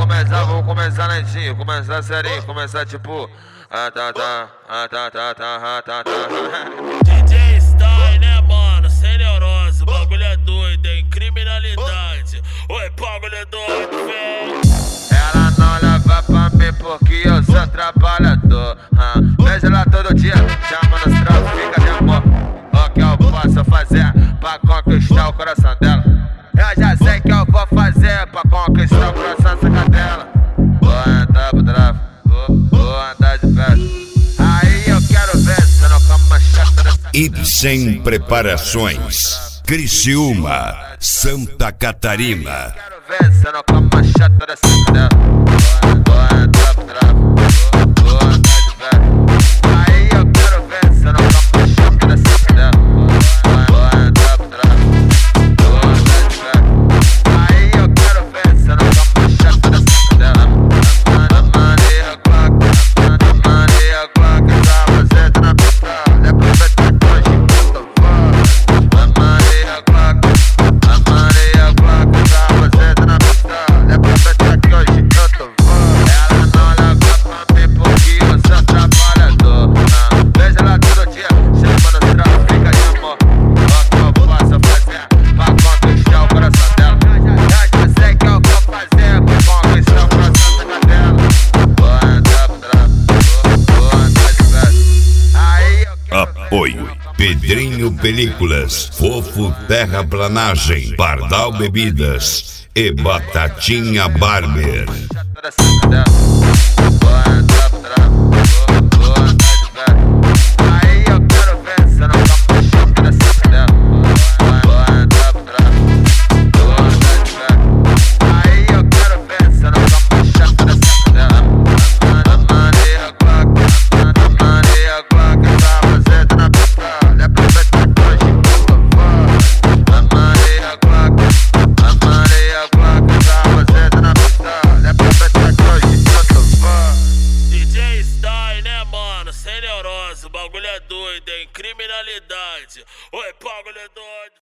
vamos começar lentinho, começar serinho, começar tipo. DJ Style, né, mano? Sem neurose, o bagulho é doido, hein? Criminalidade. Oi, bagulho é doido, véi. Ela não leva pra mim porque eu sou trabalhador. Vejo ela todo dia, chamando os trafica de amor. O que eu posso fazer pra conquistar o coração dela? Eu já sei que eu vou fazer pra conquistar o coração dessa cadela. Vou entrar pro tráfico, vou andar de perto. Aí eu quero ver se não como uma chata dessa. Ibsen Preparações, Criciúma, Santa Catarina. Quero ver se não como uma chata dessa cadela. Vou entrar pro tráfico, vou andar de perto. Aí eu quero ver se não como uma chata dessa cadela. Vou entrar pro tráfico, vou andar de perto. Aí eu quero ver se não como uma chata dessa cadela. Maria Glock, Maria Glock, tá fazendo na pista. Depois vai ter hoje enquanto eu vou. Maria Glock, tá fazendo na pista. Depois vai ter hoje enquanto eu vou. Ela não leva pra mim porque eu sou trabalhador. Vejo ela todo dia, chamando os trafica de amor. O que eu posso fazer pra conquistar o coração dela? Eu já sei que eu vou fazer pra conquistar o coração da cadela. Vou entrar pro tráfico, vou andar de perto. Aí eu quero Apoio Pedrinho Películas, Fofo Terraplanagem, Pardal Bebidas e Batatinha Barber. Vou entrar pro tráfico, vou andar de perto. Aí eu quero ver se não como uma chata dessa cadela. Vou entrar pro tráfico, vou andar de perto. Aí eu quero ver se não como uma chata dessa cadela. Maria Glock, tá fazendo na pista. Depois vai ter hoje enquanto eu vou. Maria Glock, tá fazendo na pista. Depois vai ter hoje enquanto eu vou. DJ Style, né, mano? Sem neurose, o bagulho é doido, hein? Criminalidade. Oi, bagulho é doido.